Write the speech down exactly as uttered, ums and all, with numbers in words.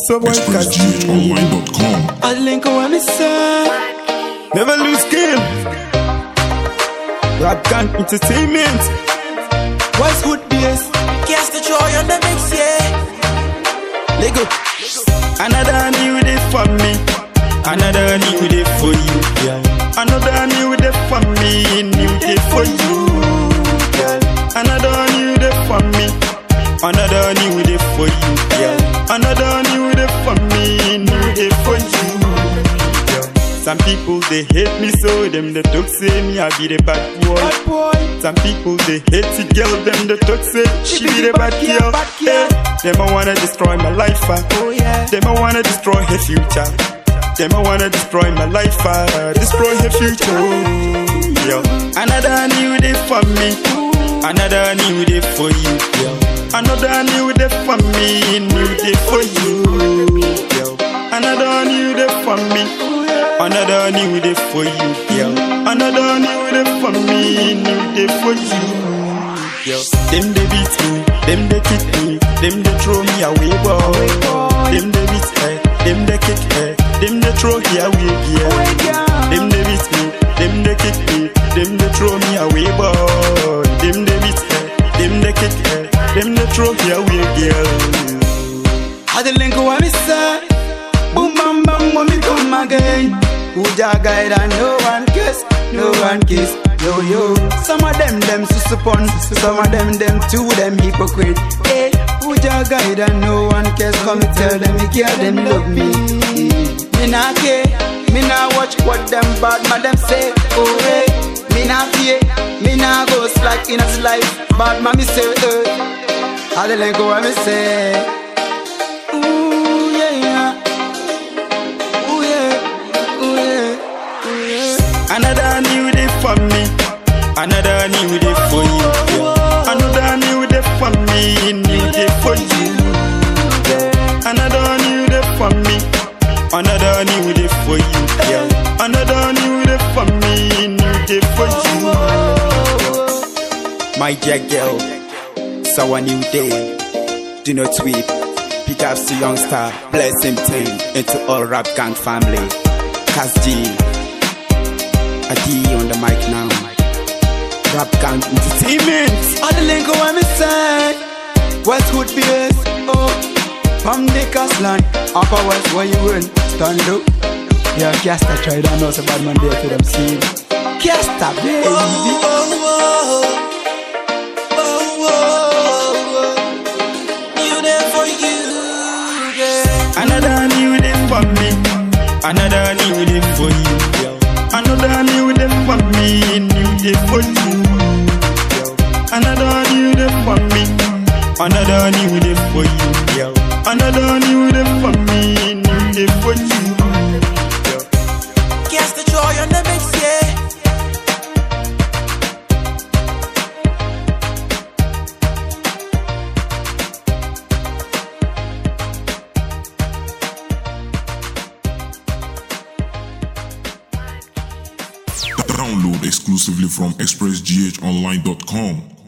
So boy, express g h online dot com. I link when me say, never lose game. Rap Gang Entertainment. Westwood Bass. Cast the joy on the mix, yeah. Lego. Another new day for me. Another new day for you, girl. Another new day for me. New day for you, girl. Another new day for me. Another new day for you, girl. Another new day for me. New day for you, girl. Some people they hate me so them they talk say me I be the bad boy. Bad boy. Some people they hate the girl them they talk say she be the bad girl. Bad girl. Hey, them I wanna destroy my life. Uh. Oh yeah. Them I wanna destroy her future. Them I wanna destroy my life. Uh. Destroy her future. Yo. Another new day for me. Another new day for you. Yo. Another new day for me. New day for you. Yo. Another new day for me. Another new day for you, girl. Another new day for me, new day for you, girl. Them they beat me, them they kick me, them they throw me away, boy. Them they beat me, them they kick me, them they throw me away, girl. Them they beat me, them they kick me, them they throw me away, boy. Them they beat me, them they kick me, them they throw me away, girl. How the link when me say, boom bam bam when me come again. Who ja guide and no one kiss, no one kiss, yo yo. Some of them them susupon, some of them them two them hypocrite. Hey, who ja guide and no one kiss, come tell them me care them love me. Me nah care, me nah watch what them bad man them say. Oh hey, me nah fear, me nah go slack in his life. Bad man me say, hey, how the link when me say. Another new day for me. Another new day for you, girl. Another new day for me. New day for you, girl. Another new day for me. Another new day for you, girl. Another new day for me. New day for you, my dear girl. So a new day. Do not weep. Pick up the youngster. Bless him thing into all Rap Gang family. Cause G. I D on the mic now. Rap Gang Entertainment. All the link when me say Westwood Bass. Oh, from the Castle, Upper West where you win. Stand up. Yeah, Casta try to know some bad man there to them scene. Casta baby. Oh, oh, oh, oh, oh, oh. New day for you, girl. Another new day for me. Another new day for you, girl. Another new day for me, new day for you, girl. Another new day for me, another new day for you, girl. Another new day for me, new day for you, girl. Cast the joy on the mix, yeah. Download exclusively from express g h online dot com.